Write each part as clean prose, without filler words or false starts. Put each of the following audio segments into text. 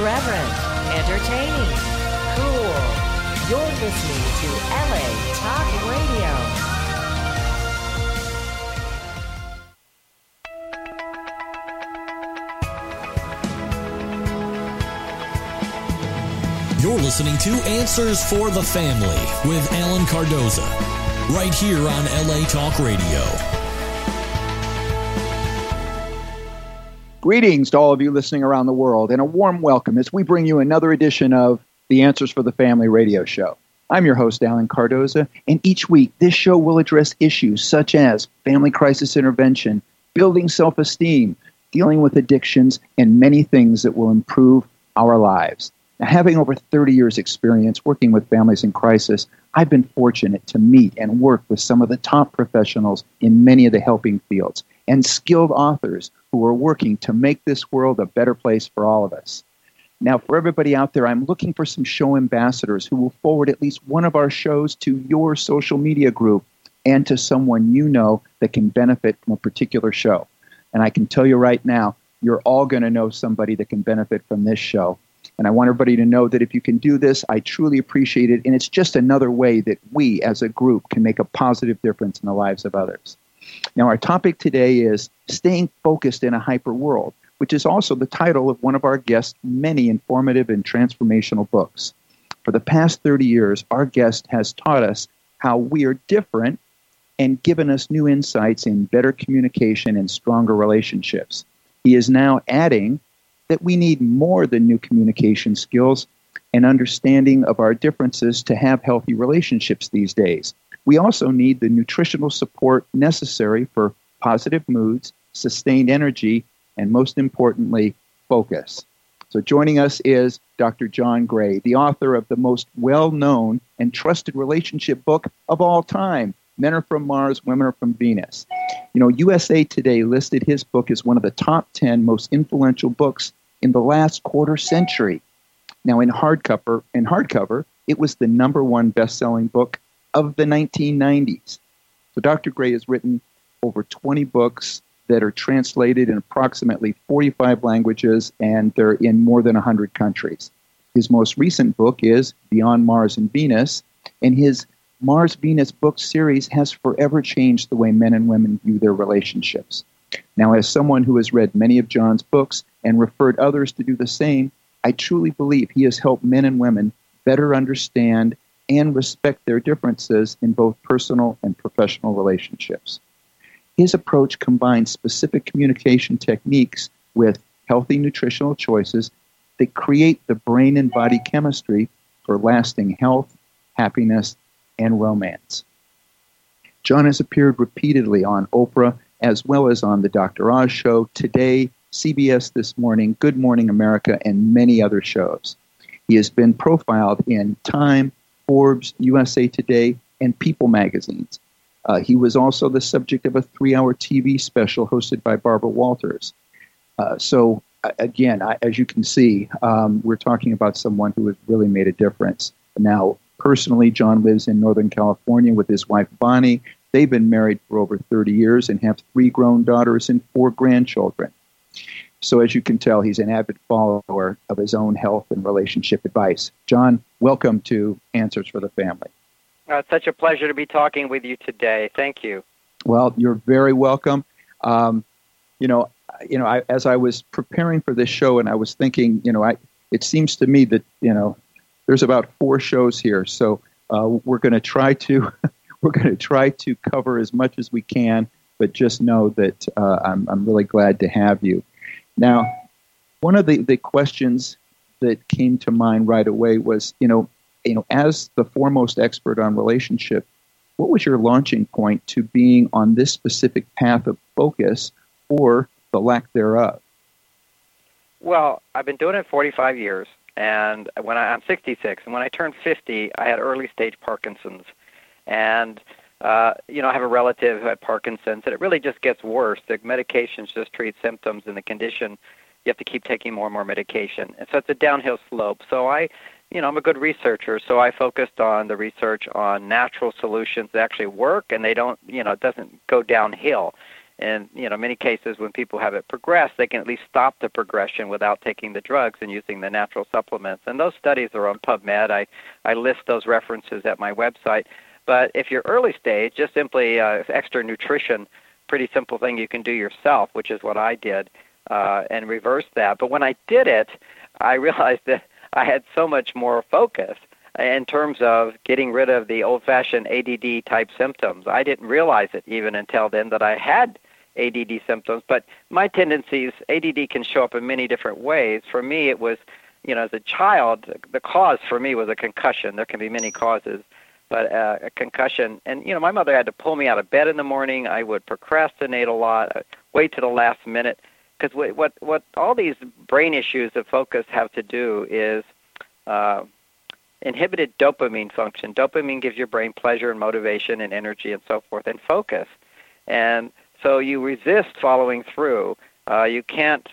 irreverent, entertaining, cool. You're listening to LA Talk Radio. You're listening to Answers for the Family with Alan Cardoza, right here on LA Talk Radio. Greetings to all of you listening around the world, and a warm welcome as we bring you another edition of the Answers for the Family radio show. I'm your host, Alan Cardoza, and each week this show will address issues such as family crisis intervention, building self-esteem, dealing with addictions, and many things that will improve our lives. Now, having over 30 years' experience working with families in crisis, I've been fortunate to meet and work with some of the top professionals in many of the helping fields and skilled authors who are working to make this world a better place for all of us. Now, for everybody out there, I'm looking for some show ambassadors who will forward at least one of our shows to your social media group and to someone you know that can benefit from a particular show. And I can tell you right now, you're all going to know somebody that can benefit from this show. And I want everybody to know that if you can do this, I truly appreciate it. And it's just another way that we as a group can make a positive difference in the lives of others. Now, our topic today is staying focused in a hyper world, which is also the title of one of our guests' many informative and transformational books. For the past 30 years, our guest has taught us how we are different and given us new insights in better communication and stronger relationships. He is now adding that we need more than new communication skills and understanding of our differences to have healthy relationships these days. We also need the nutritional support necessary for positive moods, sustained energy, and most importantly, focus. So joining us is Dr. John Gray, the author of the most well-known and trusted relationship book of all time, Men Are From Mars, Women Are From Venus. You know, USA Today listed his book as one of the top 10 most influential books in the last quarter century. Now, in hardcover, it was the number one best-selling book of the 1990s. So Dr. Gray has written over 20 books that are translated in approximately 45 languages, and they're in more than 100 countries. His most recent book is Beyond Mars and Venus, and his Mars-Venus book series has forever changed the way men and women view their relationships. Now, as someone who has read many of John's books and referred others to do the same, I truly believe he has helped men and women better understand and respect their differences in both personal and professional relationships. His approach combines specific communication techniques with healthy nutritional choices that create the brain and body chemistry for lasting health, happiness, and romance. John has appeared repeatedly on Oprah as well as on the Dr. Oz Show, Today, CBS This Morning, Good Morning America, and many other shows. He has been profiled in Time, Forbes, USA Today, and People magazines. He was also the subject of a 3-hour TV special hosted by Barbara Walters. Again, as you can see, we're talking about someone who has really made a difference. Now, personally, John lives in Northern California with his wife, Bonnie. They've been married for over 30 years and have 3 grown daughters and 4 grandchildren. So as you can tell, he's an avid follower of his own health and relationship advice. John, welcome to Answers for the Family. It's such a pleasure to be talking with you today. Thank you. Well, you're very welcome. As I was preparing for this show, and I was thinking, it seems to me that there's about 4 shows here, so we're going to try to cover as much as we can. But just know that I'm really glad to have you. Now, one of the questions that came to mind right away was, as the foremost expert on relationship, what was your launching point to being on this specific path of focus or the lack thereof? Well, I've been doing it 45 years, and I'm 66, and when I turned 50, I had early-stage Parkinson's. And, I have a relative who had Parkinson's, and it really just gets worse. The medications just treat symptoms, and the condition, you have to keep taking more and more medication. And so it's a downhill slope. So I'm a good researcher, so I focused on the research on natural solutions that actually work, and they don't, it doesn't go downhill. in many cases when people have it progress, they can at least stop the progression without taking the drugs and using the natural supplements. And those studies are on PubMed. I list those references at my website. But if you're early stage, just simply extra nutrition, pretty simple thing you can do yourself, which is what I did, and reverse that. But when I did it, I realized that I had so much more focus in terms of getting rid of the old-fashioned ADD-type symptoms. I didn't realize it even until then that I had ADD symptoms, but my tendencies, ADD can show up in many different ways. For me, it was, as a child, the cause for me was a concussion. There can be many causes, but a concussion. And, my mother had to pull me out of bed in the morning. I would procrastinate a lot, wait to the last minute, because what all these brain issues of focus have to do is inhibited dopamine function. Dopamine gives your brain pleasure and motivation and energy and so forth and focus. And so you resist following through. You can't,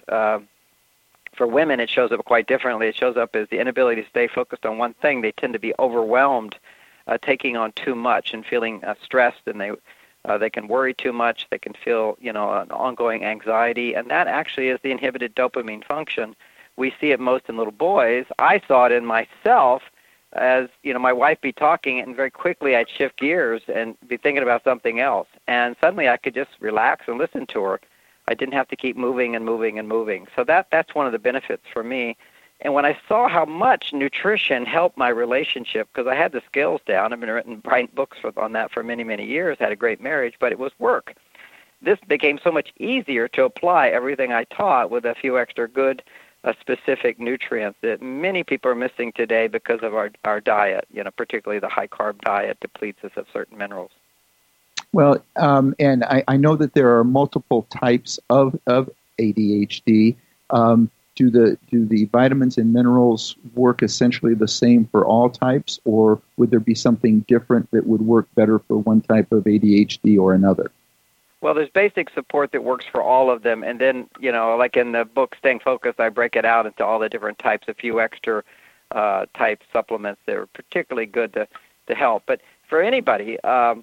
for women, it shows up quite differently. It shows up as the inability to stay focused on one thing. They tend to be overwhelmed, taking on too much and feeling stressed, and they can worry too much. They can feel, an ongoing anxiety, and that actually is the inhibited dopamine function. We see it most in little boys. I saw it in myself as, my wife be talking, and very quickly I'd shift gears and be thinking about something else. And suddenly I could just relax and listen to her. I didn't have to keep moving and moving and moving. So that's one of the benefits for me. And when I saw how much nutrition helped my relationship, because I had the skills down, I've been writing books on that for many, many years, had a great marriage, but it was work. This became so much easier to apply everything I taught with a few extra good specific nutrients that many people are missing today because of our diet, particularly the high-carb diet depletes us of certain minerals. Well, and I know that there are multiple types of ADHD. Do the vitamins and minerals work essentially the same for all types, or would there be something different that would work better for one type of ADHD or another? Well, there's basic support that works for all of them. And then, like in the book, Staying Focused, I break it out into all the different types, a few extra type supplements that are particularly good to help. But for anybody,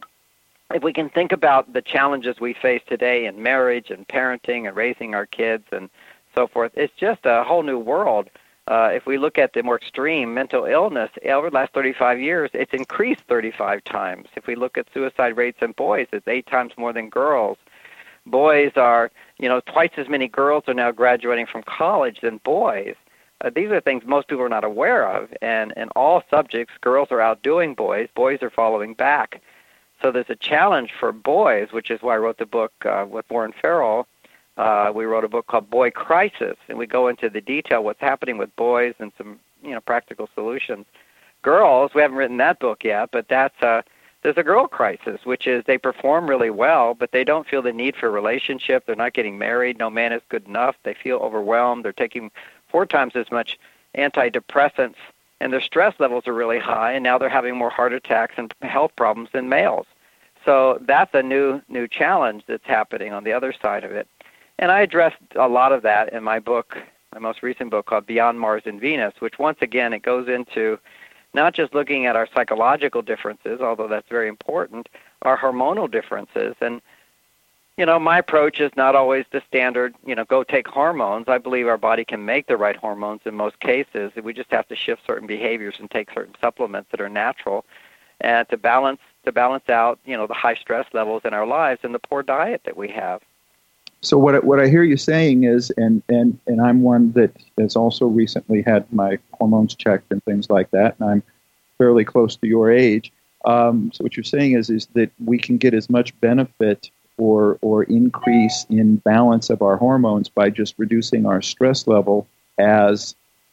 if we can think about the challenges we face today in marriage and parenting and raising our kids and so forth, it's just a whole new world. If we look at the more extreme mental illness, over the last 35 years, it's increased 35 times. If we look at suicide rates in boys, it's 8 times more than girls. Boys are, twice as many girls are now graduating from college than boys. These are things most people are not aware of. And in all subjects, girls are outdoing boys. Boys are following back. So there's a challenge for boys, which is why I wrote the book with Warren Farrell. We wrote a book called Boy Crisis, and we go into the detail what's happening with boys and some, practical solutions. Girls, we haven't written that book yet, but there's a girl crisis, which is they perform really well, but they don't feel the need for a relationship. They're not getting married. No man is good enough. They feel overwhelmed. They're taking 4 times as much antidepressants, and their stress levels are really high, and now they're having more heart attacks and health problems than males. So that's a new challenge that's happening on the other side of it. And I addressed a lot of that in my book, my most recent book called Beyond Mars and Venus, which once again, it goes into not just looking at our psychological differences, although that's very important, our hormonal differences. And, my approach is not always the standard, go take hormones. I believe our body can make the right hormones in most cases. We just have to shift certain behaviors and take certain supplements that are natural and to balance out, the high stress levels in our lives and the poor diet that we have. So what I hear you saying is, and I'm one that has also recently had my hormones checked and things like that, and I'm fairly close to your age. So what you're saying is that we can get as much benefit or increase in balance of our hormones by just reducing our stress level as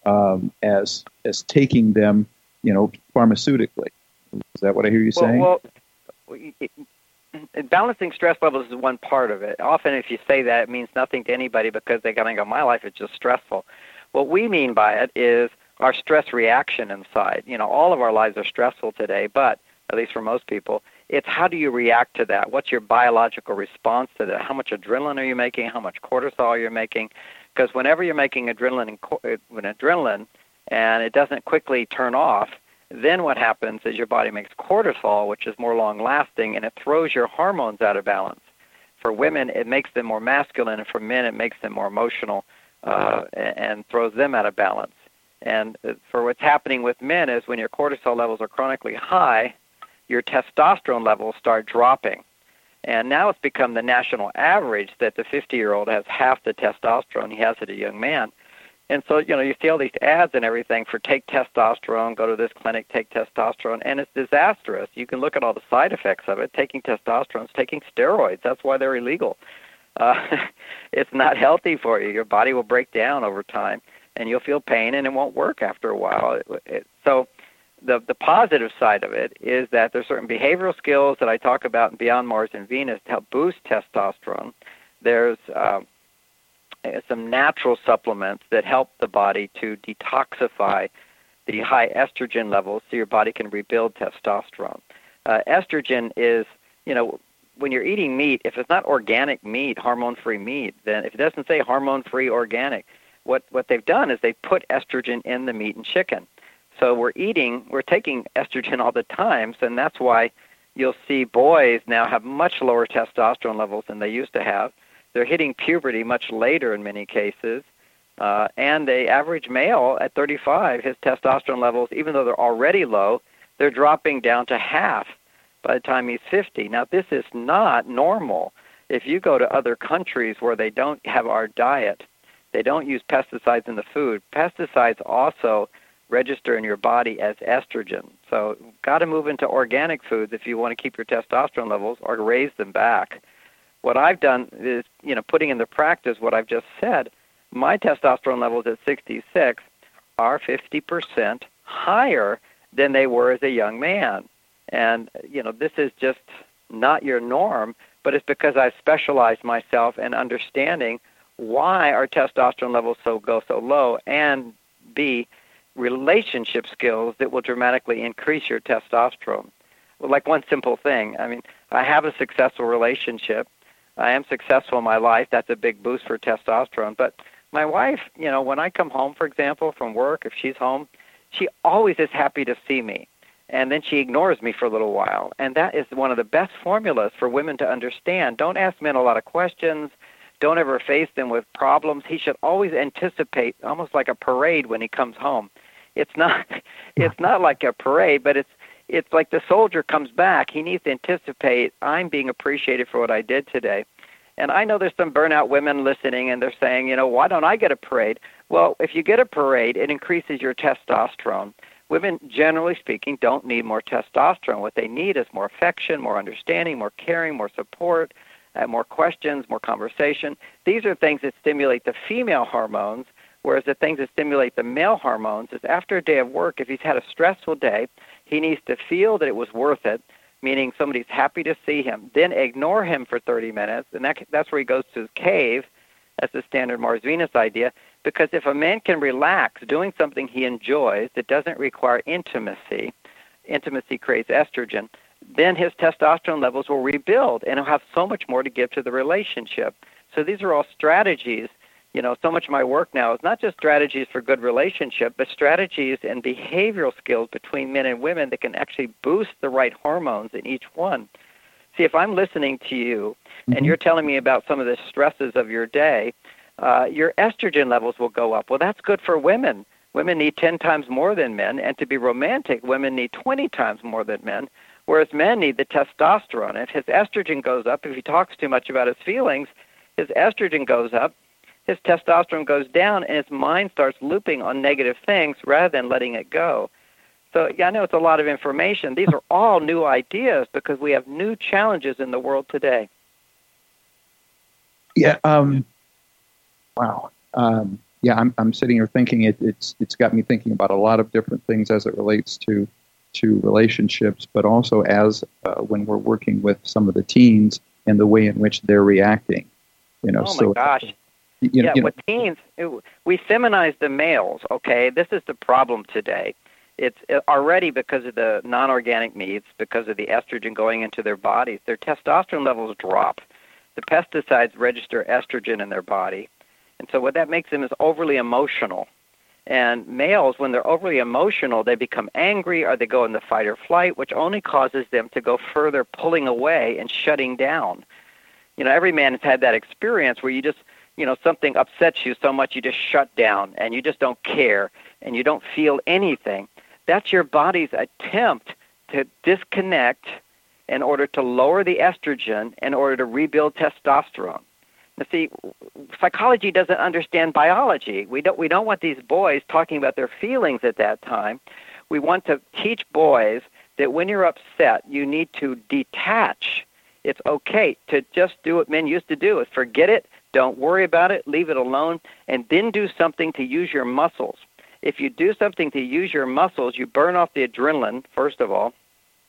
taking them, pharmaceutically. Is that what I hear you saying? Well, balancing stress levels is one part of it. Often if you say that, it means nothing to anybody because they kind of go, my life is just stressful. What we mean by it is our stress reaction inside. All of our lives are stressful today, but at least for most people, it's how do you react to that? What's your biological response to that? How much adrenaline are you making? How much cortisol you're making? Because whenever you're making adrenaline and it doesn't quickly turn off, then what happens is your body makes cortisol, which is more long-lasting, and it throws your hormones out of balance. For women, it makes them more masculine, and for men, it makes them more emotional and throws them out of balance. And for what's happening with men is when your cortisol levels are chronically high, your testosterone levels start dropping. And now it's become the national average that the 50-year-old has half the testosterone he has as a young man. And so, you see all these ads and everything for take testosterone, go to this clinic, take testosterone, and it's disastrous. You can look at all the side effects of it. Taking testosterone is taking steroids. That's why they're illegal. It's not healthy for you. Your body will break down over time, and you'll feel pain, and it won't work after a while. So the positive side of it is that there's certain behavioral skills that I talk about in Beyond Mars and Venus to help boost testosterone. There's some natural supplements that help the body to detoxify the high estrogen levels so your body can rebuild testosterone. Estrogen is, when you're eating meat, if it's not organic meat, hormone-free meat, then if it doesn't say hormone-free organic, what they've done is they've put estrogen in the meat and chicken. So we're taking estrogen all the time, and that's why you'll see boys now have much lower testosterone levels than they used to have. They're hitting puberty much later in many cases, and the average male at 35, his testosterone levels, even though they're already low, they're dropping down to half by the time he's 50. Now, this is not normal. If you go to other countries where they don't have our diet, they don't use pesticides in the food. Pesticides also register in your body as estrogen. So got to move into organic foods if you want to keep your testosterone levels or raise them back. What I've done is, putting into practice what I've just said. My testosterone levels at 66 are 50% higher than they were as a young man. And, this is just not your norm, but it's because I've specialized myself in understanding why our testosterone levels go so low, and B, relationship skills that will dramatically increase your testosterone. Well, like one simple thing. I have a successful relationship. I am successful in my life. That's a big boost for testosterone. But my wife, when I come home, for example, from work, if she's home, she always is happy to see me. And then she ignores me for a little while. And that is one of the best formulas for women to understand. Don't ask men a lot of questions. Don't ever face them with problems. He should always anticipate, almost like a parade when he comes home. It's not like a parade, but it's like the soldier comes back. He needs to anticipate, I'm being appreciated for what I did today. And I know there's some burnout women listening, and they're saying, why don't I get a parade? Well, if you get a parade, it increases your testosterone. Women, generally speaking, don't need more testosterone. What they need is more affection, more understanding, more caring, more support, more questions, more conversation. These are things that stimulate the female hormones, whereas the things that stimulate the male hormones is after a day of work, if he's had a stressful day, he needs to feel that it was worth it, meaning somebody's happy to see him. Then ignore him for 30 minutes, and that's where he goes to his cave. That's the standard Mars-Venus idea. Because if a man can relax doing something he enjoys that doesn't require intimacy creates estrogen, then his testosterone levels will rebuild, and he'll have so much more to give to the relationship. So these are all strategies. So much of my work now is not just strategies for good relationship, but strategies and behavioral skills between men and women that can actually boost the right hormones in each one. See, if I'm listening to you and you're telling me about some of the stresses of your day, your estrogen levels will go up. Well, that's good for women. Women need 10 times more than men, and to be romantic, women need 20 times more than men, whereas men need the testosterone. If his estrogen goes up, if he talks too much about his feelings, his estrogen goes up, his testosterone goes down, and his mind starts looping on negative things rather than letting it go. So, I know it's a lot of information. These are all new ideas because we have new challenges in the world today. Yeah. Wow. I'm sitting here thinking it's got me thinking about a lot of different things as it relates to relationships, but also as when we're working with some of the teens and the way in which they're reacting. My gosh. With teens, we feminize the males, okay? This is the problem today. It's already because of the non-organic meats, because of the estrogen going into their bodies, their testosterone levels drop. The pesticides register estrogen in their body. And so what that makes them is overly emotional. And males, when they're overly emotional, they become angry or they go into fight or flight, which only causes them to go further pulling away and shutting down. every man has had that experience where you just, something upsets you so much you just shut down and you just don't care and you don't feel anything. That's your body's attempt to disconnect in order to lower the estrogen in order to rebuild testosterone. Now, see, psychology doesn't understand biology. We don't want these boys talking about their feelings at that time. We want to teach boys that when you're upset, you need to detach. It's okay to just do what men used to do, is forget it, don't worry about it, leave it alone, and then do something to use your muscles. If you do something to use your muscles, you burn off the adrenaline, first of all.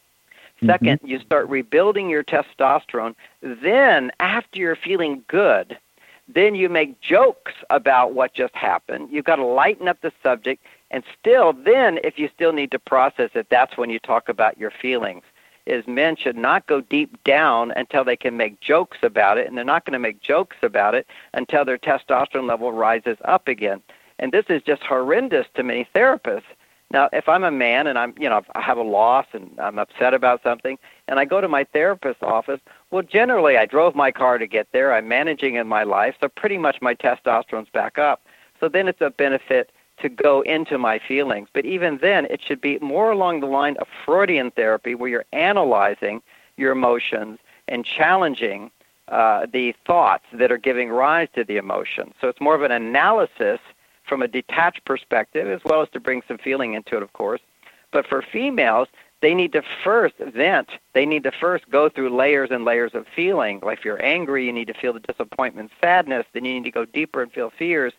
Second, you start rebuilding your testosterone. Then, after you're feeling good, then you make jokes about what just happened. You've got to lighten up the subject. And still, then, if you still need to process it, that's when you talk about your feelings. Is men should not go deep down until they can make jokes about it, and they're not going to make jokes about it until their testosterone level rises up again. And this is just horrendous to many therapists. Now, if I'm a man and I have a loss and I'm upset about something, and I go to my therapist's office, well, generally I drove my car to get there. I'm managing in my life, so pretty much my testosterone's back up. So then it's a benefit to go into my feelings. But even then, it should be more along the line of Freudian therapy, where you're analyzing your emotions and challenging the thoughts that are giving rise to the emotions. So it's more of an analysis from a detached perspective, as well as to bring some feeling into it, of course. But for females, they need to first vent. They need to first go through layers and layers of feeling. Like if you're angry, you need to feel the disappointment, sadness. Then you need to go deeper and feel fears.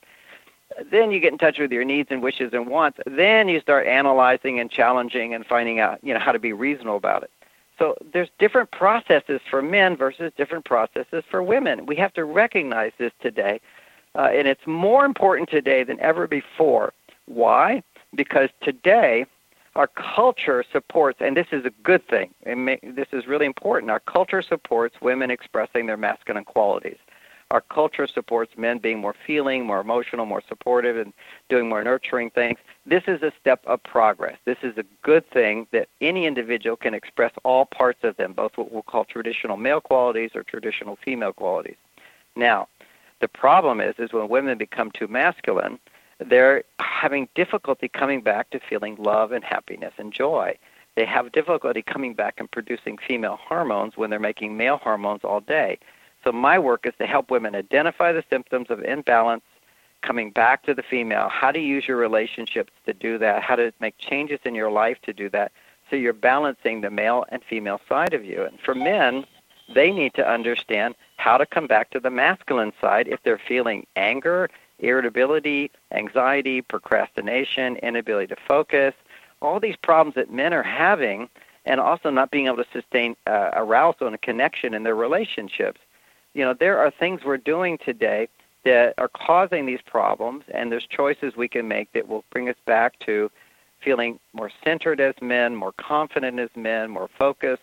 Then you get in touch with your needs and wishes and wants. Then you start analyzing and challenging and finding out, how to be reasonable about it. So there's different processes for men versus different processes for women. We have to recognize this today. And it's more important today than ever before. Why? Because today our culture supports, and this is a good thing, this is really important, our culture supports women expressing their masculine qualities. Our culture supports men being more feeling, more emotional, more supportive, and doing more nurturing things. This is a step of progress. This is a good thing that any individual can express all parts of them, both what we'll call traditional male qualities or traditional female qualities. Now, the problem is when women become too masculine, they're having difficulty coming back to feeling love and happiness and joy. They have difficulty coming back and producing female hormones when they're making male hormones all day. So my work is to help women identify the symptoms of imbalance, coming back to the female, how to use your relationships to do that, how to make changes in your life to do that, so you're balancing the male and female side of you. And for men, they need to understand how to come back to the masculine side if they're feeling anger, irritability, anxiety, procrastination, inability to focus, all these problems that men are having, and also not being able to sustain arousal and a connection in their relationships. There are things we're doing today that are causing these problems, and there's choices we can make that will bring us back to feeling more centered as men, more confident as men, more focused,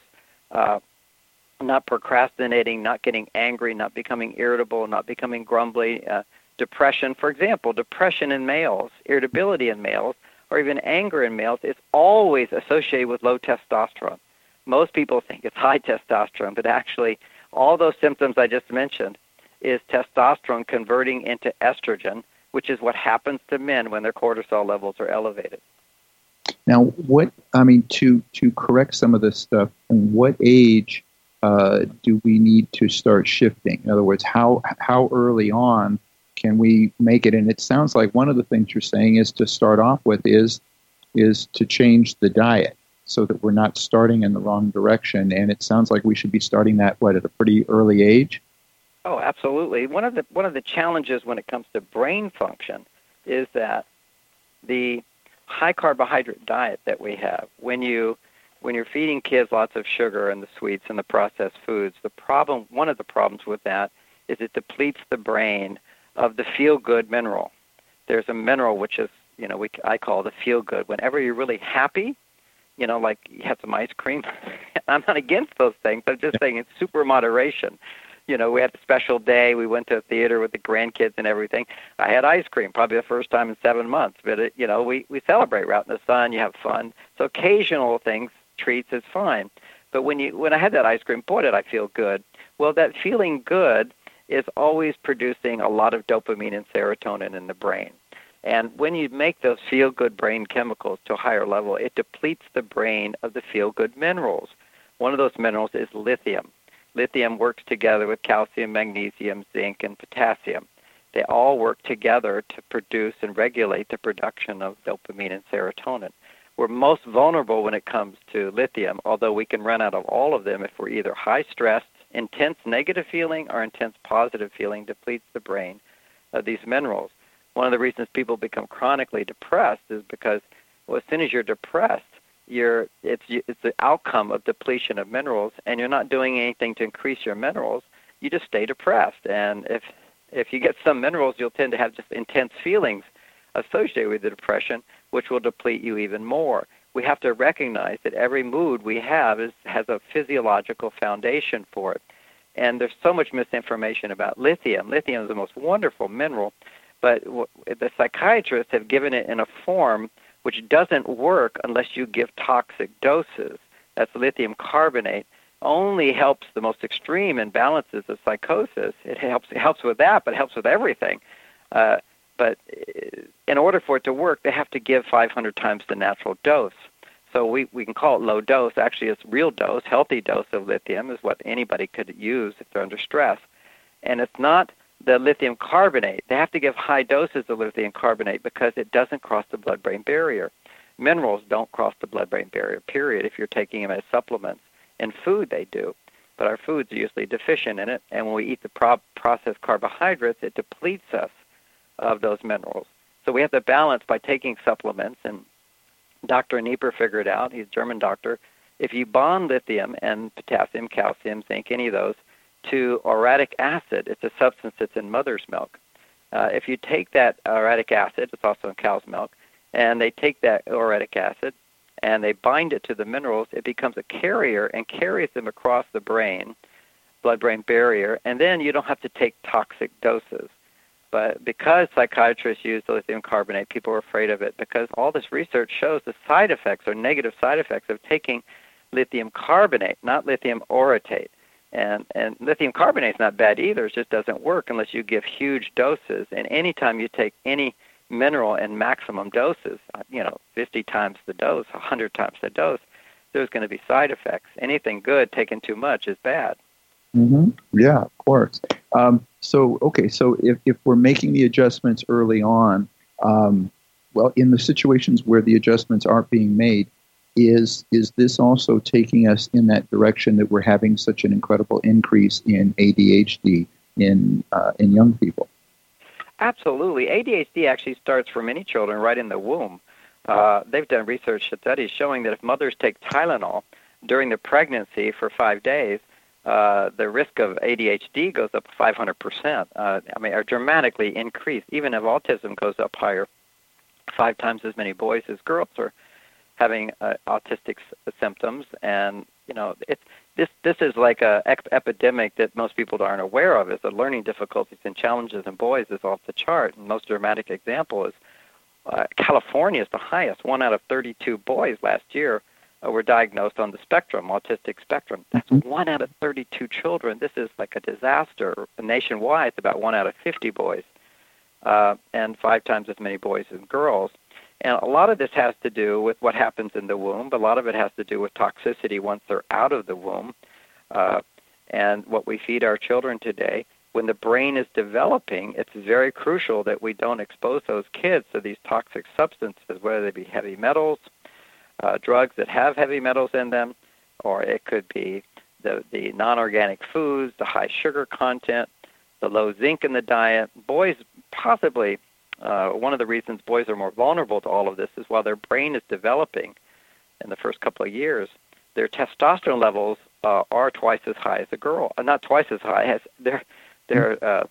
not procrastinating, not getting angry, not becoming irritable, not becoming grumbly. Depression, for example, depression in males, irritability in males, or even anger in males is always associated with low testosterone. Most people think it's high testosterone, but actually all those symptoms I just mentioned is testosterone converting into estrogen, which is what happens to men when their cortisol levels are elevated. Now, to correct some of this stuff, what age do we need to start shifting? In other words, how early on can we make it? And it sounds like one of the things you're saying is to start off with is to change the diet so that we're not starting in the wrong direction. And it sounds like we should be starting that, at a pretty early age? Oh, absolutely. One of the challenges when it comes to brain function is that the high carbohydrate diet that we have, when you're feeding kids lots of sugar and the sweets and the processed foods, one of the problems with that is it depletes the brain of the feel-good mineral. There's a mineral which is, I call the feel-good. Whenever you're really happy, like you have some ice cream. I'm not against those things. I'm just saying in super moderation. We had a special day. We went to a theater with the grandkids and everything. I had ice cream, probably the first time in 7 months. But, we celebrate. We're out in the sun. You have fun. So occasional things, treats is fine. But when I had that ice cream, boy, did I feel good. Well, that feeling good is always producing a lot of dopamine and serotonin in the brain. And when you make those feel-good brain chemicals to a higher level, it depletes the brain of the feel-good minerals. One of those minerals is lithium. Lithium works together with calcium, magnesium, zinc, and potassium. They all work together to produce and regulate the production of dopamine and serotonin. We're most vulnerable when it comes to lithium, although we can run out of all of them if we're either high-stressed, intense negative feeling, or intense positive feeling depletes the brain of these minerals. One of the reasons people become chronically depressed is because, well, as soon as you're depressed, it's the outcome of depletion of minerals, and you're not doing anything to increase your minerals. You just stay depressed, and if you get some minerals, you'll tend to have just intense feelings associated with the depression, which will deplete you even more. We have to recognize that every mood we have has a physiological foundation for it. And there's so much misinformation about lithium. Lithium is the most wonderful mineral, but the psychiatrists have given it in a form which doesn't work unless you give toxic doses. That's lithium carbonate. Only helps the most extreme imbalances of psychosis. It helps with that, but it helps with everything. But in order for it to work, they have to give 500 times the natural dose. So we can call it low dose. Actually, it's real dose, healthy dose of lithium is what anybody could use if they're under stress. And it's not the lithium carbonate. They have to give high doses of lithium carbonate because it doesn't cross the blood-brain barrier. Minerals don't cross the blood-brain barrier, period, if you're taking them as supplements. In food, they do. But our foods are usually deficient in it, and when we eat the processed carbohydrates, it depletes us of those minerals. So we have to balance by taking supplements, and Dr. Nieper figured out, he's a German doctor, if you bond lithium and potassium, calcium, zinc, any of those, to uric acid, it's a substance that's in mother's milk. If you take that uric acid, it's also in cow's milk, and they take that uric acid and they bind it to the minerals, it becomes a carrier and carries them across the brain, blood-brain barrier, and then you don't have to take toxic doses. But because psychiatrists use the lithium carbonate, people are afraid of it because all this research shows the side effects or negative side effects of taking lithium carbonate, not lithium orotate. And lithium carbonate is not bad either. It just doesn't work unless you give huge doses. And anytime you take any mineral in maximum doses, 50 times the dose, 100 times the dose, there's going to be side effects. Anything good taken too much is bad. Mm-hmm. Yeah, of course. So if we're making the adjustments early on, in the situations where the adjustments aren't being made, is this also taking us in that direction that we're having such an incredible increase in ADHD in young people? Absolutely. ADHD actually starts for many children right in the womb. They've done research studies showing that if mothers take Tylenol during the pregnancy for 5 days, the risk of ADHD goes up 500%. Are dramatically increased. Even if autism goes up higher, 5 times as many boys as girls are having autistic symptoms. And this is like a epidemic that most people aren't aware of. Is the learning difficulties and challenges in boys is off the chart. And most dramatic example is California is the highest. 1 out of 32 boys last year were diagnosed on the spectrum, autistic spectrum. That's 1 out of 32 children. This is like a disaster. Nationwide, it's about 1 out of 50 boys, and 5 times as many boys as girls. And a lot of this has to do with what happens in the womb. A lot of it has to do with toxicity once they're out of the womb, and what we feed our children today. When the brain is developing, it's very crucial that we don't expose those kids to these toxic substances, whether they be heavy metals, drugs that have heavy metals in them, or it could be the non-organic foods, the high sugar content, the low zinc in the diet. Boys, possibly one of the reasons boys are more vulnerable to all of this is while their brain is developing in the first couple of years, their testosterone levels are twice as high as a girl. Not twice as high, as they're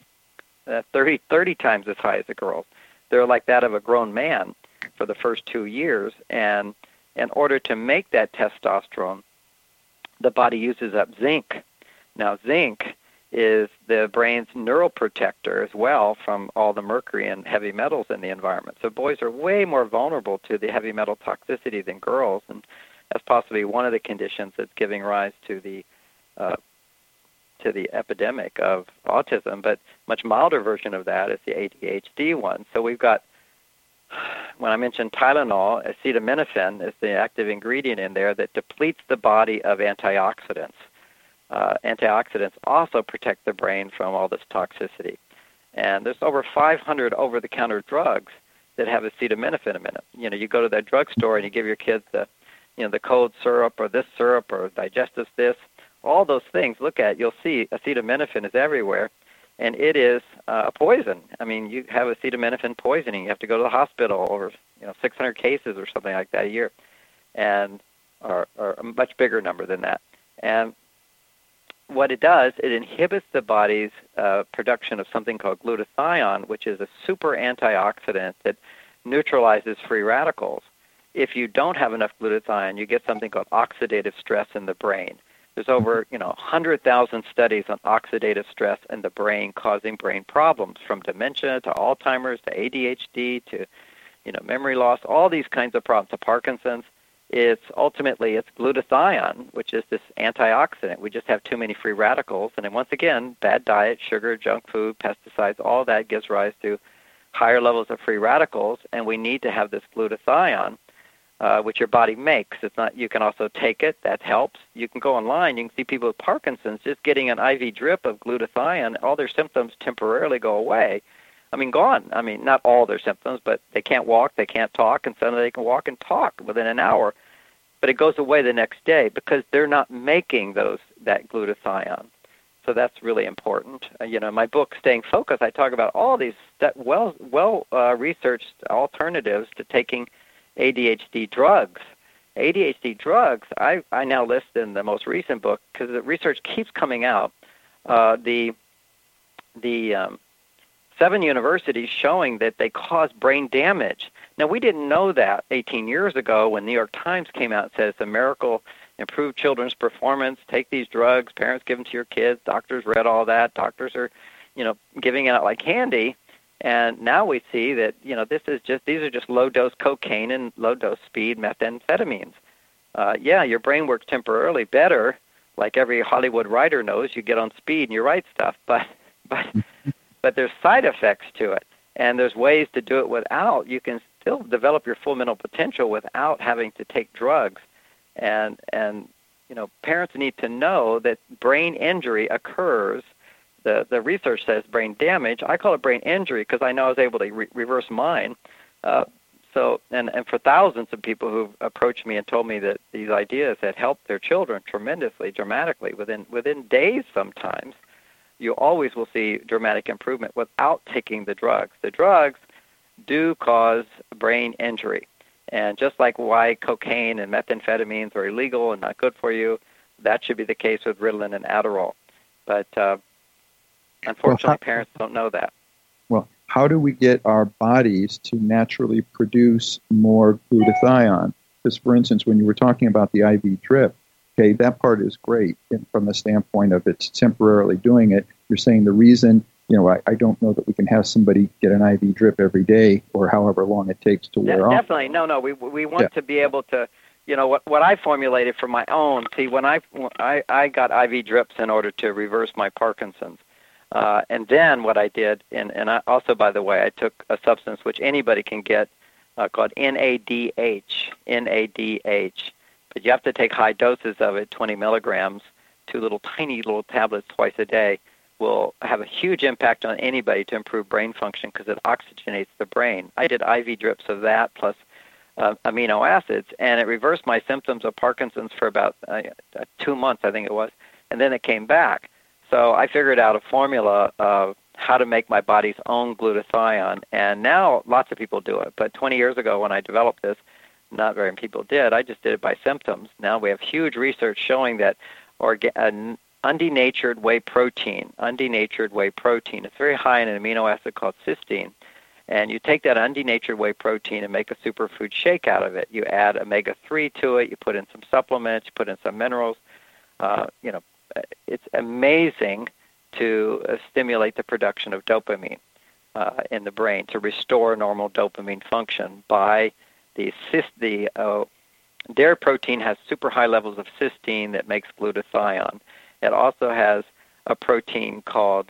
30 times as high as a girl. They're like that of a grown man for the first 2 years, and in order to make that testosterone, the body uses up zinc. Now, zinc is the brain's neuroprotector as well from all the mercury and heavy metals in the environment. So boys are way more vulnerable to the heavy metal toxicity than girls, and that's possibly one of the conditions that's giving rise to the to the epidemic of autism, but much milder version of that is the ADHD one. So we've got, when I mentioned Tylenol, acetaminophen is the active ingredient in there that depletes the body of antioxidants. Antioxidants also protect the brain from all this toxicity. And there's over 500 over-the-counter drugs that have acetaminophen in it. You know, you go to that drugstore and you give your kids the cold syrup or this syrup or digestive this, all those things. Look at it, you'll see acetaminophen is everywhere, and it is a poison. I mean, you have acetaminophen poisoning. You have to go to the hospital over 600 cases or something like that a year, and or a much bigger number than that. And what it does, it inhibits the body's production of something called glutathione, which is a super antioxidant that neutralizes free radicals. If you don't have enough glutathione, you get something called oxidative stress in the brain. There's over 100,000 studies on oxidative stress in the brain causing brain problems, from dementia to Alzheimer's to ADHD to memory loss, all these kinds of problems, to Parkinson's. It's glutathione, which is this antioxidant. We just have too many free radicals. And then once again, bad diet, sugar, junk food, pesticides, all that gives rise to higher levels of free radicals. And we need to have this glutathione, which your body makes. It's not. You can also take it. That helps. You can go online. You can see people with Parkinson's just getting an IV drip of glutathione. All their symptoms temporarily go away. I mean, gone. I mean, not all their symptoms, but they can't walk, they can't talk, and suddenly they can walk and talk within an hour. But it goes away the next day because they're not making that glutathione. So that's really important. In my book, Staying Focused, I talk about all these researched alternatives to taking ADHD drugs. ADHD drugs, I now list in the most recent book, because the research keeps coming out, the 7 universities showing that they cause brain damage. Now, we didn't know that 18 years ago when New York Times came out and said it's a miracle, improve children's performance, take these drugs, parents give them to your kids, doctors read all that, doctors are, giving it out like candy. And now we see that, these are just low-dose cocaine and low-dose speed methamphetamines. Your brain works temporarily better. Like every Hollywood writer knows, you get on speed and you write stuff, but there's side effects to it, and there's ways to do it without. You can still develop your full mental potential without having to take drugs. And parents need to know that brain injury occurs. The research says brain damage. I call it brain injury because I know I was able to reverse mine. And for thousands of people who've approached me and told me that these ideas had helped their children tremendously, dramatically, within days sometimes, you always will see dramatic improvement without taking the drugs. The drugs do cause brain injury. And just like why cocaine and methamphetamines are illegal and not good for you, that should be the case with Ritalin and Adderall. But unfortunately, parents don't know that. Well, how do we get our bodies to naturally produce more glutathione? Because, for instance, when you were talking about the IV drip, okay, that part is great from the standpoint of it's temporarily doing it. You're saying the reason, I don't know that we can have somebody get an IV drip every day or however long it takes to wear off. Definitely. No. We want to be able to, what I formulated for my own. See, when I got IV drips in order to reverse my Parkinson's. And then what I did, and I also, by the way, I took a substance which anybody can get called NADH. But you have to take high doses of it, 20 milligrams, 2 tiny little tablets twice a day, will have a huge impact on anybody to improve brain function because it oxygenates the brain. I did IV drips of that plus amino acids, and it reversed my symptoms of Parkinson's for about 2 months, I think it was, and then it came back. So I figured out a formula of how to make my body's own glutathione, and now lots of people do it. But 20 years ago when I developed this, not very many people did. I just did it by symptoms. Now we have huge research showing that undenatured whey protein, it's very high in an amino acid called cysteine. And you take that undenatured whey protein and make a superfood shake out of it. You add omega-3 to it. You put in some supplements. You put in some minerals. It's amazing to stimulate the production of dopamine in the brain, to restore normal dopamine function by the dairy protein has super high levels of cysteine that makes glutathione. It also has a protein called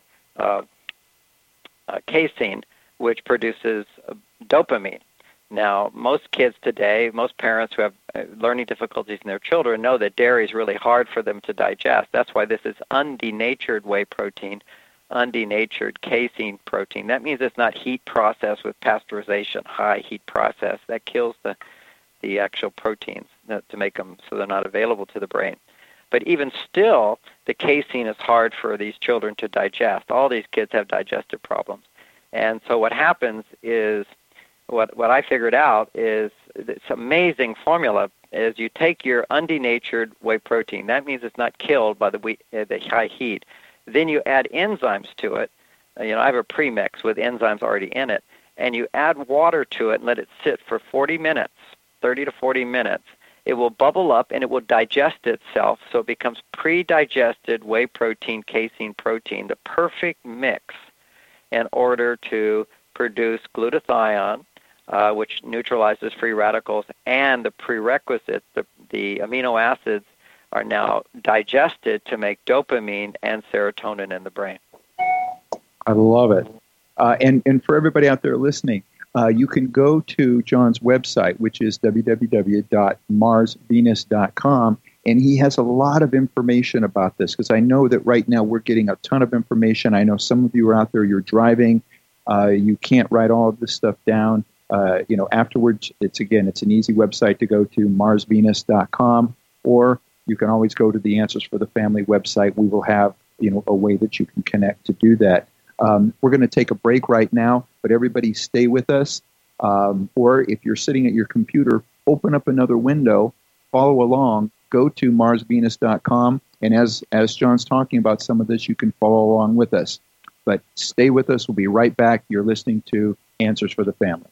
casein, which produces dopamine. Now, most kids today, most parents who have learning difficulties in their children know that dairy is really hard for them to digest. That's why this is undenatured whey protein, undenatured casein protein. That means it's not heat processed with pasteurization, high heat process. That kills the actual proteins to make them so they're not available to the brain. But even still, the casein is hard for these children to digest. All these kids have digestive problems. And so what happens is, what I figured out is this amazing formula is you take your undenatured whey protein. That means it's not killed by the high heat. Then you add enzymes to it. I have a premix with enzymes already in it. And you add water to it and let it sit for 40 minutes, 30 to 40 minutes. It will bubble up and it will digest itself, so it becomes pre-digested whey protein, casein protein, the perfect mix in order to produce glutathione, which neutralizes free radicals, and the prerequisites, the amino acids, are now digested to make dopamine and serotonin in the brain. I love it. And for everybody out there listening, you can go to John's website, which is www.marsvenus.com, and he has a lot of information about this, because I know that right now we're getting a ton of information. I know some of you are out there, you're driving, you can't write all of this stuff down. Afterwards, it's an easy website to go to, marsvenus.com, or you can always go to the Answers for the Family website. We will have, a way that you can connect to do that. We're going to take a break right now, but everybody stay with us. Or if you're sitting at your computer, open up another window, follow along, go to marsvenus.com, and as John's talking about some of this, you can follow along with us. But stay with us. We'll be right back. You're listening to Answers for the Family.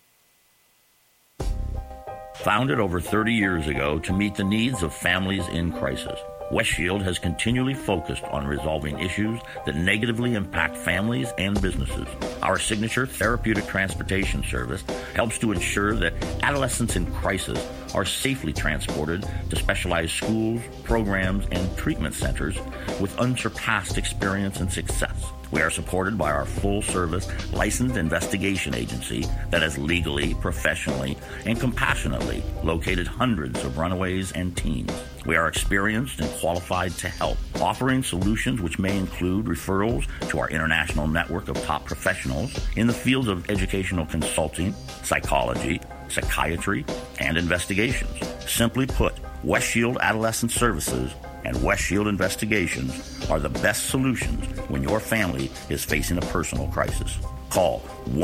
Founded over 30 years ago to meet the needs of families in crisis, West Shield has continually focused on resolving issues that negatively impact families and businesses. Our signature therapeutic transportation service helps to ensure that adolescents in crisis are safely transported to specialized schools, programs, and treatment centers with unsurpassed experience and success. We are supported by our full-service licensed investigation agency that has legally, professionally, and compassionately located hundreds of runaways and teens. We are experienced and qualified to help, offering solutions which may include referrals to our international network of top professionals in the fields of educational consulting, psychology, psychiatry, and investigations. Simply put, West Shield Adolescent Services and West Shield Investigations are the best solutions when your family is facing a personal crisis. Call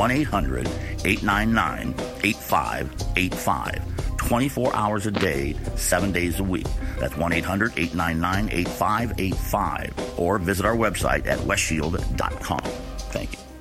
1-800-899-8585. 24 hours a day, 7 days a week. That's 1-800-899-8585. Or visit our website at westshield.com. Thank you.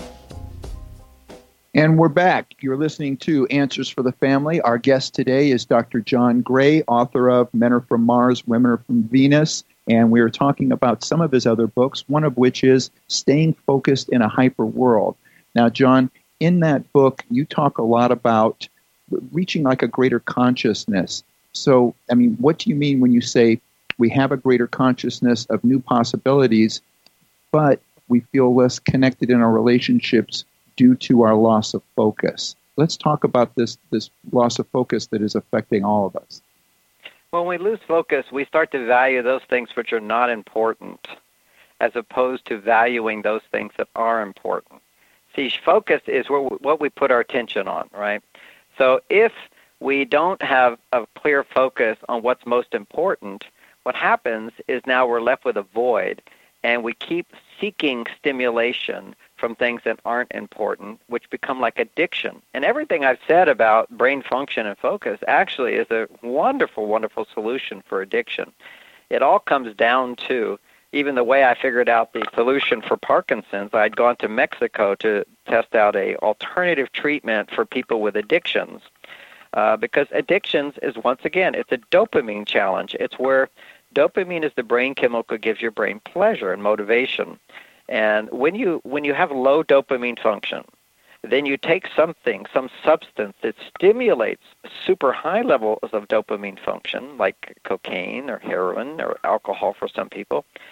And we're back. You're listening to Answers for the Family. Our guest today is Dr. John Gray, author of Men Are From Mars, Women Are From Venus. And we are talking about some of his other books, one of which is Staying Focused in a Hyper World. Now, John, in that book, you talk a lot about reaching like a greater consciousness. So, what do you mean when you say we have a greater consciousness of new possibilities, but we feel less connected in our relationships due to our loss of focus? Let's talk about this loss of focus that is affecting all of us. When we lose focus, we start to value those things which are not important, as opposed to valuing those things that are important. See, focus is what we put our attention on, right? So if we don't have a clear focus on what's most important, what happens is now we're left with a void, and we keep seeking stimulation from things that aren't important, which become like addiction. And everything I've said about brain function and focus actually is a wonderful, wonderful solution for addiction. It all comes down to, even the way I figured out the solution for Parkinson's, I'd gone to Mexico to test out a alternative treatment for people with addictions. Because addictions is, once again, it's a dopamine challenge. It's where dopamine is the brain chemical that gives your brain pleasure and motivation. And when you have low dopamine function, then you take some substance that stimulates super high levels of dopamine function, like cocaine or heroin or alcohol for some people.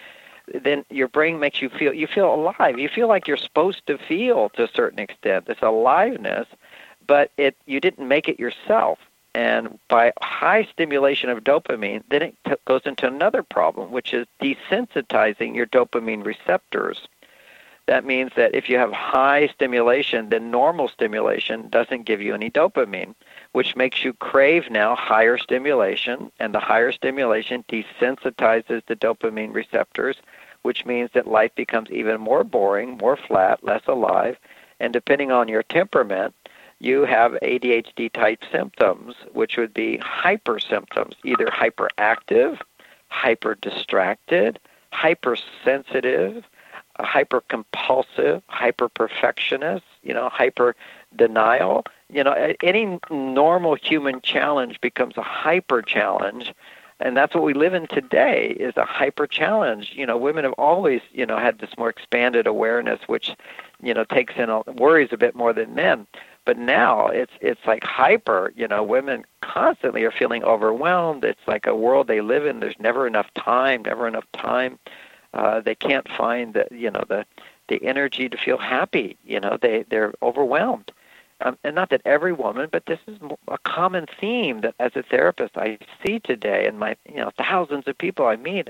then your brain makes you feel alive. You feel like you're supposed to feel to a certain extent, this aliveness, but you didn't make it yourself. And by high stimulation of dopamine, then it goes into another problem, which is desensitizing your dopamine receptors. That means that if you have high stimulation, then normal stimulation doesn't give you any dopamine, which makes you crave now higher stimulation, and the higher stimulation desensitizes the dopamine receptors, which means that life becomes even more boring, more flat, less alive, and depending on your temperament, you have ADHD-type symptoms, which would be hyper symptoms, either hyperactive, hyper-distracted, hypersensitive, hyper-compulsive, hyper-perfectionist, hyper-denial. Any normal human challenge becomes a hyper-challenge, and that's what we live in today, is a hyper-challenge. Women have always, had this more expanded awareness, which, takes in worries a bit more than men. But now it's like hyper, women constantly are feeling overwhelmed. It's like a world they live in. There's never enough time. They can't find the energy to feel happy. They're overwhelmed. And not that every woman, but this is a common theme that as a therapist I see today, and my thousands of people I meet.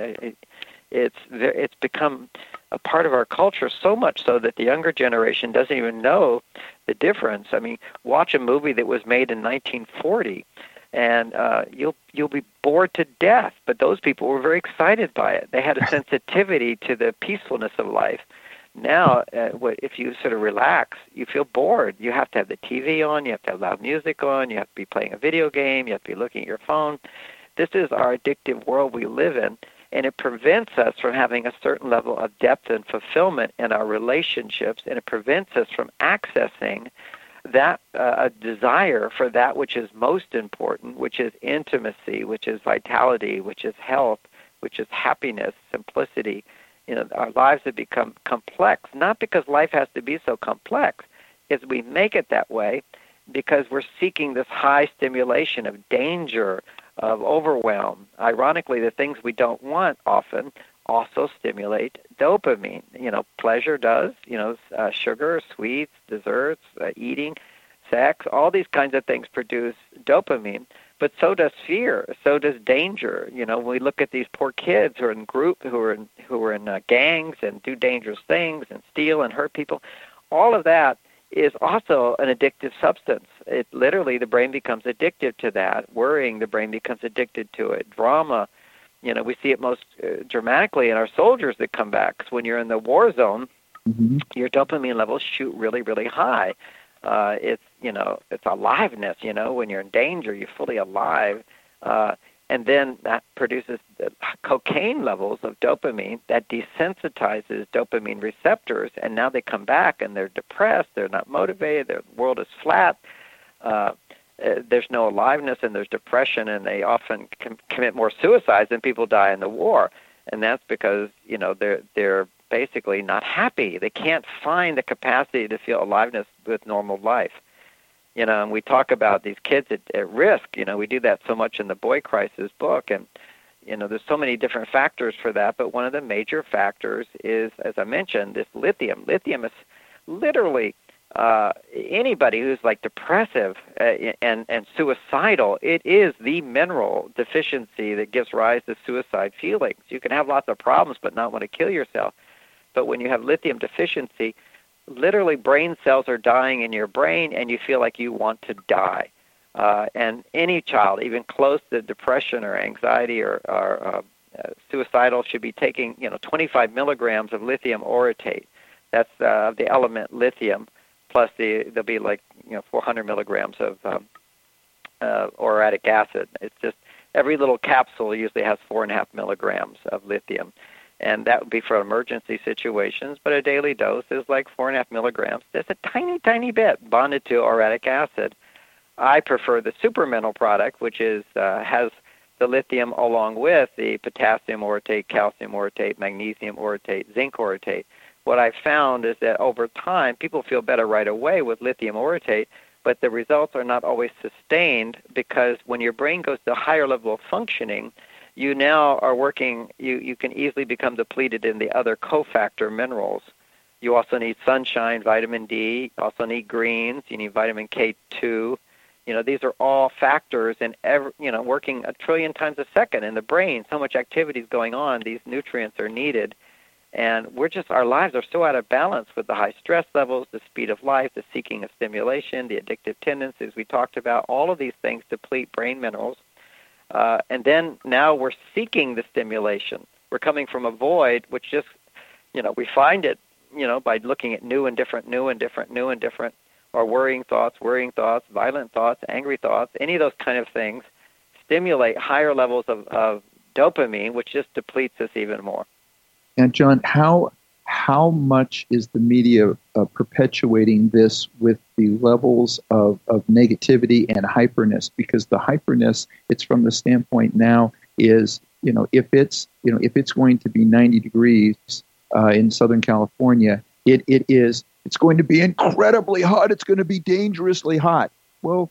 It's become a part of our culture, so much so that the younger generation doesn't even know the difference. I mean, watch a movie that was made in 1940, and you'll be bored to death. But those people were very excited by it. They had a sensitivity to the peacefulness of life. Now, if you sort of relax, you feel bored. You have to have the TV on. You have to have loud music on. You have to be playing a video game. You have to be looking at your phone. This is our addictive world we live in. And it prevents us from having a certain level of depth and fulfillment in our relationships, and it prevents us from accessing that a desire for that which is most important, which is intimacy, which is vitality, which is health, which is happiness, simplicity. Our lives have become complex, not because life has to be so complex, it's we make it that way because we're seeking this high stimulation of danger, of overwhelm. Ironically, the things we don't want often also stimulate dopamine. Pleasure does, sugar, sweets, desserts, eating, sex, all these kinds of things produce dopamine, but so does fear, so does danger. When we look at these poor kids who are in who are in gangs and do dangerous things and steal and hurt people, all of that is also an addictive substance. It literally, the brain becomes addicted to that. Worrying, the brain becomes addicted to it. Drama, we see it most dramatically in our soldiers that come back. 'Cause when you're in the war zone, your dopamine levels shoot really, really high. It's aliveness. When you're in danger, you're fully alive. And then that produces cocaine levels of dopamine that desensitizes dopamine receptors, and now they come back and they're depressed, they're not motivated, their world is flat, there's no aliveness and there's depression, and they often commit more suicides than people die in the war. And that's because, they're basically not happy. They can't find the capacity to feel aliveness with normal life. And we talk about these kids at risk. We do that so much in the Boy Crisis book. And, there's so many different factors for that. But one of the major factors is, as I mentioned, this lithium. Lithium is literally anybody who's like depressive and suicidal. It is the mineral deficiency that gives rise to suicide feelings. You can have lots of problems but not want to kill yourself. But when you have lithium deficiency, literally brain cells are dying in your brain and you feel like you want to die. And any child, even close to depression or anxiety or suicidal, should be taking 25 milligrams of lithium orotate. That's the element lithium, plus there'll be 400 milligrams of orotic acid. It's just every little capsule usually has 4.5 milligrams of lithium. And that would be for emergency situations, but a daily dose is like 4.5 milligrams. There's a tiny, tiny bit bonded to orotic acid. I prefer the supermineral product, which is has the lithium along with the potassium orotate, calcium orotate, magnesium orotate, zinc orotate. What I've found is that over time, people feel better right away with lithium orotate, but the results are not always sustained because when your brain goes to a higher level of functioning, you now are working, you can easily become depleted in the other cofactor minerals. You also need sunshine, vitamin D, you also need greens, you need vitamin K2. These are all factors in working 1 trillion times a second in the brain. So much activity is going on. These nutrients are needed. And our lives are so out of balance with the high stress levels, the speed of life, the seeking of stimulation, the addictive tendencies we talked about. All of these things deplete brain minerals. And then now we're seeking the stimulation. We're coming from a void, which just, we find it, by looking at new and different, or worrying thoughts, violent thoughts, angry thoughts, any of those kind of things stimulate higher levels of dopamine, which just depletes us even more. And John, how much is the media perpetuating this with the levels of negativity and hyperness? Because the hyperness, it's from the standpoint now is, if it's going to be 90 degrees in Southern California, it's going to be incredibly hot. It's going to be dangerously hot. Well,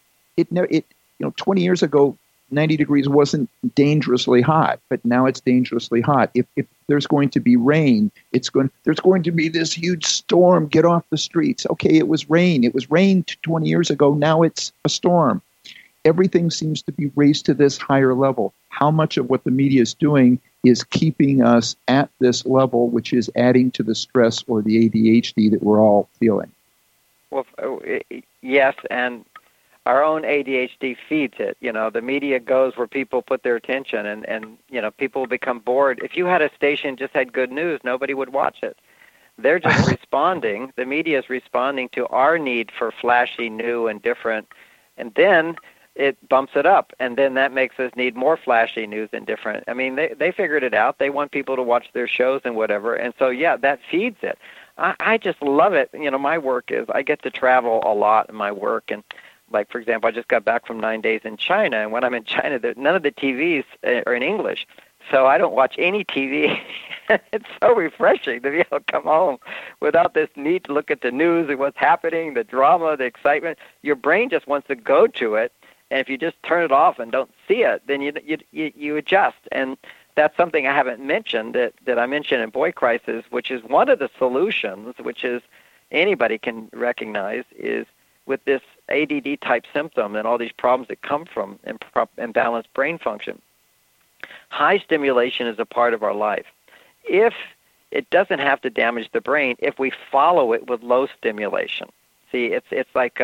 20 years ago, 90 degrees wasn't dangerously hot, but now it's dangerously hot. If there's going to be rain, there's going to be this huge storm. Get off the streets. Okay, it was rain. It was rain 20 years ago. Now it's a storm. Everything seems to be raised to this higher level. How much of what the media is doing is keeping us at this level, which is adding to the stress or the ADHD that we're all feeling? Well, yes, and our own ADHD feeds it. The media goes where people put their attention, and people become bored. If you had a station just had good news, nobody would watch it. They're just responding. The media is responding to our need for flashy, new, and different, and then it bumps it up, and then that makes us need more flashy news and different. I mean, they figured it out. They want people to watch their shows and whatever, and so, yeah, that feeds it. I just love it. My work is I get to travel a lot in my work, and like, for example, I just got back from 9 days in China, and when I'm in China, none of the TVs are in English, so I don't watch any TV. It's so refreshing to be able to come home without this need to look at the news and what's happening, the drama, the excitement. Your brain just wants to go to it, and if you just turn it off and don't see it, then you adjust. And that's something I haven't mentioned that I mentioned in Boy Crisis, which is one of the solutions, which is anybody can recognize, is with this ADD type symptom and all these problems that come from imbalanced brain function. High stimulation is a part of our life. If it doesn't have to damage the brain, if we follow it with low stimulation. See, it's like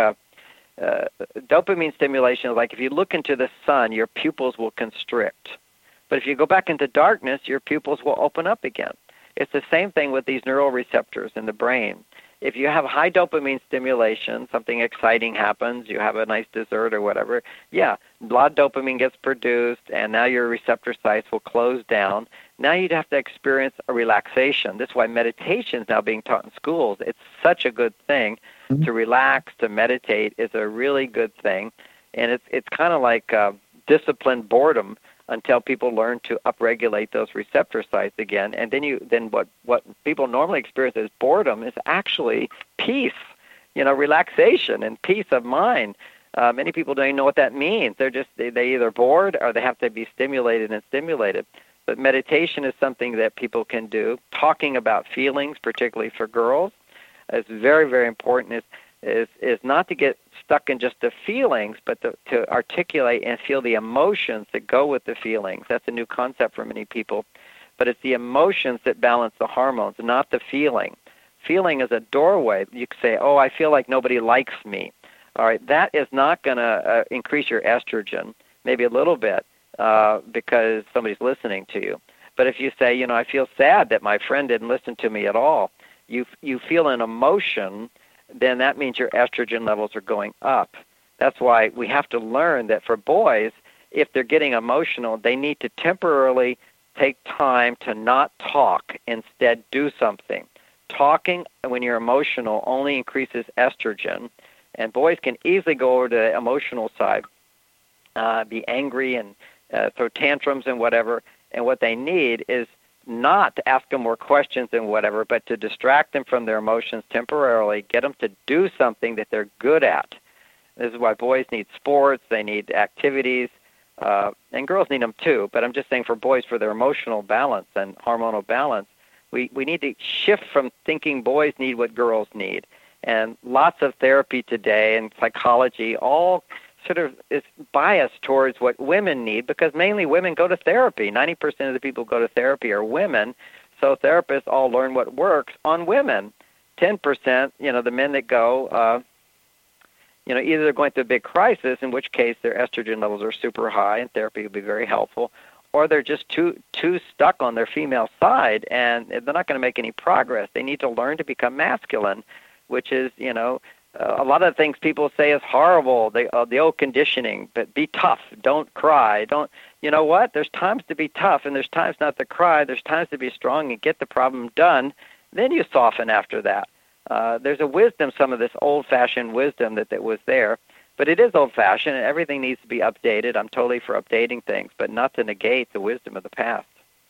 dopamine stimulation is like if you look into the sun, your pupils will constrict. But if you go back into darkness, your pupils will open up again. It's the same thing with these neural receptors in the brain. If you have high dopamine stimulation, something exciting happens, you have a nice dessert or whatever, yeah, a lot of dopamine gets produced, and now your receptor sites will close down. Now you'd have to experience a relaxation. This is why meditation is now being taught in schools. It's such a good thing. To relax, to meditate is a really good thing. And it's kind of like disciplined boredom until people learn to upregulate those receptor sites again. And then what people normally experience as boredom is actually peace, relaxation and peace of mind. Many people don't even know what that means. They either bored or they have to be stimulated and stimulated. But meditation is something that people can do. Talking about feelings, particularly for girls, is very, very important. Is not to get stuck in just the feelings, but to articulate and feel the emotions that go with the feelings. That's a new concept for many people. But it's the emotions that balance the hormones, not the feeling. Feeling is a doorway. You can say, I feel like nobody likes me. All right, that is not going to increase your estrogen, maybe a little bit, because somebody's listening to you. But if you say, I feel sad that my friend didn't listen to me at all, you feel an emotion, then that means your estrogen levels are going up. That's why we have to learn that for boys, if they're getting emotional, they need to temporarily take time to not talk, instead do something. Talking when you're emotional only increases estrogen, and boys can easily go over to the emotional side, be angry and throw tantrums and whatever, and what they need is not to ask them more questions and whatever, but to distract them from their emotions temporarily, get them to do something that they're good at. This is why boys need sports, they need activities, and girls need them too, but I'm just saying for boys, for their emotional balance and hormonal balance, we need to shift from thinking boys need what girls need. And lots of therapy today and psychology all sort of is biased towards what women need, because mainly women go to therapy. 90% of the people who go to therapy are women, so therapists all learn what works on women. 10%, the men that go, either they're going through a big crisis, in which case their estrogen levels are super high and therapy would be very helpful, or they're just too stuck on their female side and they're not going to make any progress. They need to learn to become masculine, which is, a lot of the things people say is horrible, the old conditioning, but be tough, don't cry, you know what? There's times to be tough and there's times not to cry, there's times to be strong and get the problem done, then you soften after that. There's a wisdom, some of this old-fashioned wisdom that was there, but it is old-fashioned and everything needs to be updated. I'm totally for updating things, but not to negate the wisdom of the past.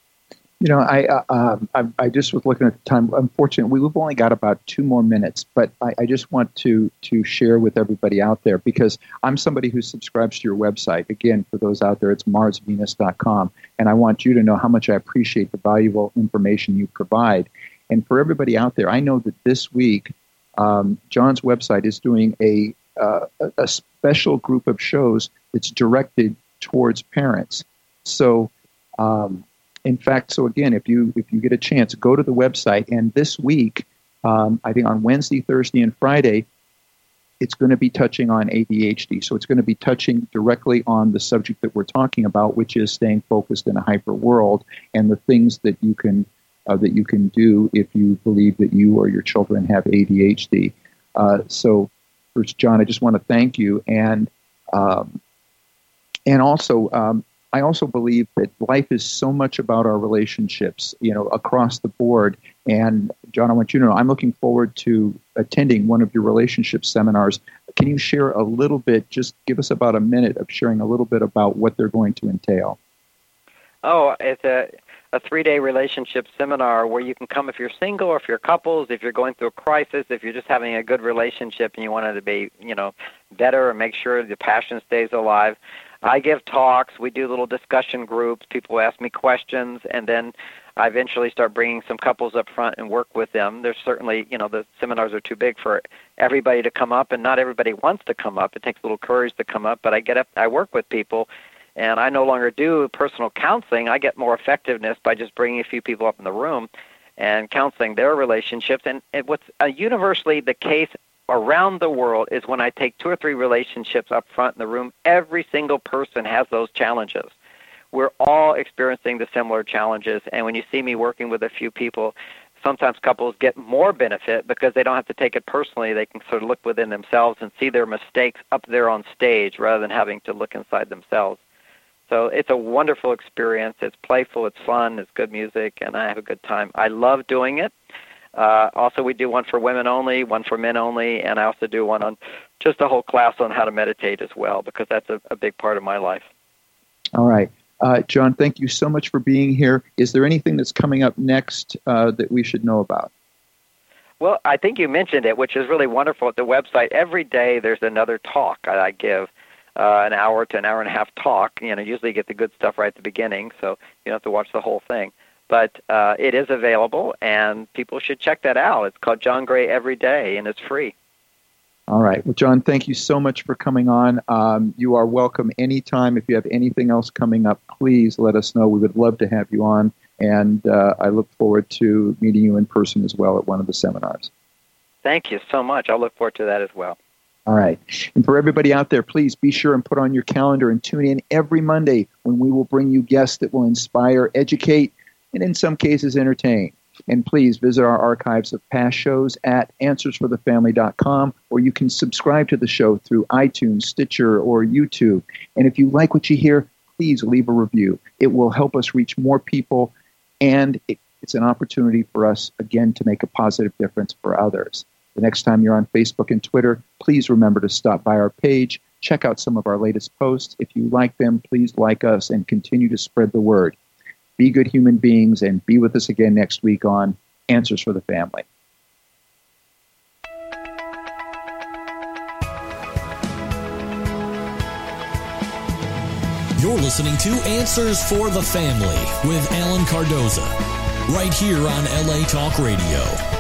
I just was looking at the time. Unfortunately, we've only got about 2 more minutes, but I just want to share with everybody out there, because I'm somebody who subscribes to your website. Again, for those out there, it's marsvenus.com, and I want you to know how much I appreciate the valuable information you provide. And for everybody out there, I know that this week, John's website is doing a special group of shows that's directed towards parents. So, in fact, again, if you get a chance, go to the website. And this week, I think on Wednesday, Thursday, and Friday, it's going to be touching on ADHD. So it's going to be touching directly on the subject that we're talking about, which is staying focused in a hyper world and the things that you can do if you believe that you or your children have ADHD. So, first, John, I just want to thank you, and also. I also believe that life is so much about our relationships, across the board. And John, I want you to know, I'm looking forward to attending one of your relationship seminars. Can you share a little bit, just give us about a minute of sharing a little bit about what they're going to entail? Oh, it's a 3-day relationship seminar where you can come if you're single or if you're couples, if you're going through a crisis, if you're just having a good relationship and you want it to be, better and make sure the passion stays alive. I give talks, we do little discussion groups, people ask me questions, and then I eventually start bringing some couples up front and work with them. There's certainly, the seminars are too big for everybody to come up, and not everybody wants to come up. It takes a little courage to come up, but I get up, I work with people, and I no longer do personal counseling. I get more effectiveness by just bringing a few people up in the room and counseling their relationships. And what's universally the case around the world is when I take 2 or 3 relationships up front in the room, every single person has those challenges. We're all experiencing the similar challenges, and when you see me working with a few people, sometimes couples get more benefit because they don't have to take it personally. They can sort of look within themselves and see their mistakes up there on stage rather than having to look inside themselves. So it's a wonderful experience. It's playful, it's fun, it's good music, and I have a good time. I love doing it. Also, we do one for women only, one for men only, and I also do one on just a whole class on how to meditate as well, because that's a big part of my life. All right. John, thank you so much for being here. Is there anything that's coming up next that we should know about? Well, I think you mentioned it, which is really wonderful at the website. Every day there's another talk I give, an hour to an hour and a half talk. Usually you get the good stuff right at the beginning, so you don't have to watch the whole thing. But it is available, and people should check that out. It's called John Gray Every Day, and it's free. All right. Well, John, thank you so much for coming on. You are welcome anytime. If you have anything else coming up, please let us know. We would love to have you on, and I look forward to meeting you in person as well at one of the seminars. Thank you so much. I'll look forward to that as well. All right. And for everybody out there, please be sure and put on your calendar and tune in every Monday when we will bring you guests that will inspire, educate, and in some cases entertain. And please visit our archives of past shows at answersforthefamily.com, or you can subscribe to the show through iTunes, Stitcher, or YouTube. And if you like what you hear, please leave a review. It will help us reach more people, and it's an opportunity for us, again, to make a positive difference for others. The next time you're on Facebook and Twitter, please remember to stop by our page, check out some of our latest posts. If you like them, please like us and continue to spread the word. Be good human beings, and be with us again next week on Answers for the Family. You're listening to Answers for the Family with Alan Cardoza, right here on LA Talk Radio.